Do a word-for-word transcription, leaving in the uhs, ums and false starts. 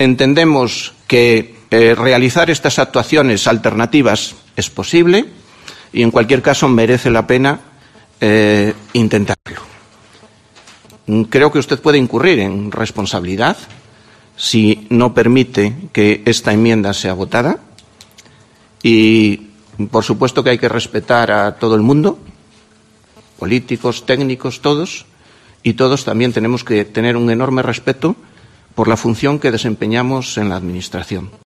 entendemos que eh, realizar estas actuaciones alternativas es posible y, en cualquier caso, merece la pena eh, intentarlo. Creo que usted puede incurrir en responsabilidad si no permite que esta enmienda sea votada y, por supuesto, que hay que respetar a todo el mundo, políticos, técnicos, todos, y todos también tenemos que tener un enorme respeto por la función que desempeñamos en la Administración.